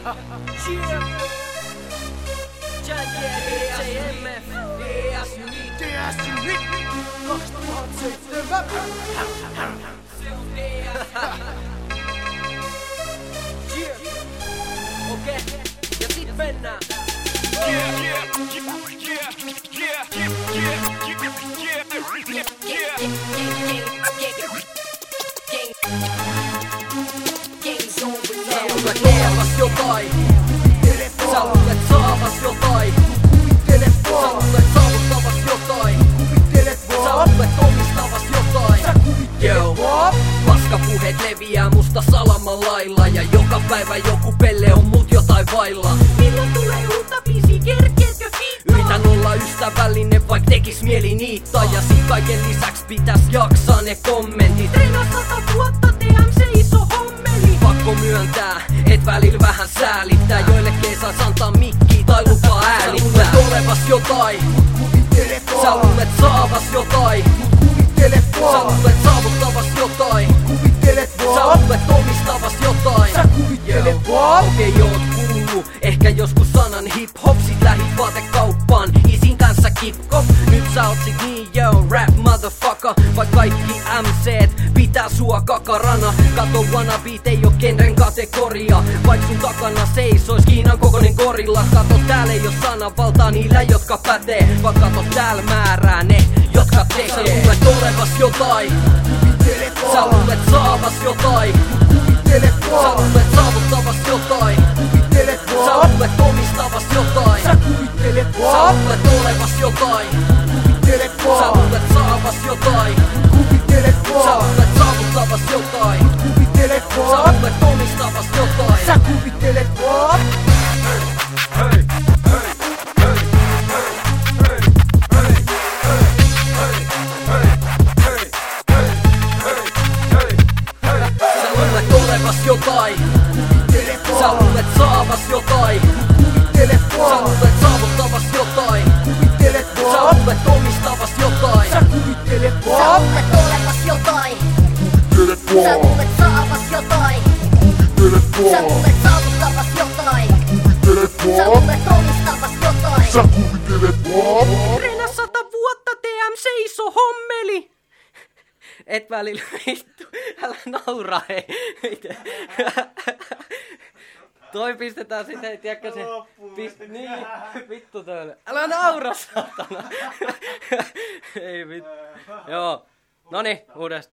Okei, ja sit mennään. Sä luulet luovas jotain. Sä luulet saavas jotain. Sä luulet saavuttavas jotain. Sä luulet omistavas jotain. Yo, paskapuheet leviää musta salaman lailla. Ja joka päivä joku pelle on mut jotain vailla. Milloin tulee uutta biisiä, kerkeetkö fiittaa? Yritän olla ystävällinen, vaik tekis mieli niittaa. Ja sit kaiken lisäks pitäis jaksaa ne kommentit. Treenaa 100 vuotta, TMC iso hommeli. Pakko myöntää, et välillä vähän säälittää. Joillekin saas antaa mikkiä tai lupaa äänittää. Sä luulet olevas jotain. Sä luulet saavas jotain. Sä luulet saavuttavas jotain. Sä luulet omistavas jotain. Okei, oot kuullut ehkä joskus sanan hip-hop. Sit lähit vaatekauppaan isin kanssa kip-kop. Nyt sä oot sit niin yo, rap motherfucker. Vaik kaikki MC't pitää sua kakarana. Kato wannabeat ei oo genren kategoria. Vaik sun takana seisois Kiinan kokoinen gorilla. Kato tääl ei oo sananvaltaa niillä jotka pätee. Vaan kato tääl määrää ne jotka tekee. Sä luulet olevas jotain. Sä luulet saavas jotain. Sä luulet saavuttavas jotain. Sä luulet omistavas jotain. Sä luulet olevas jotain. Sä luulet saavas jotain. Sä luulet saavuttavas jotain. Sä luulet omistavas jotain. Sä kuvittelet vaan. Sä luulet olevas jotain. Sä luulet saavas jotain. Sä luulet saavuttavas jotain. Sä luulet omistavas jotain. Sä kuvittelet Sä vaan. luulet olevas jotain. Sä luulet saavas jotain. Sä luulet saavuttavas jotain. Sä luulet omistavas jotain. Sä kuvittelet vaan. Treenaa 100 vuotta, TMC iso hommeli. Et välillä vittu, älä naura hei. Toi pistetään sit hei, tiedätkö se niin, vittu toille. Älä naura saatana. Ei vittu. Joo, noniin, uudestaan.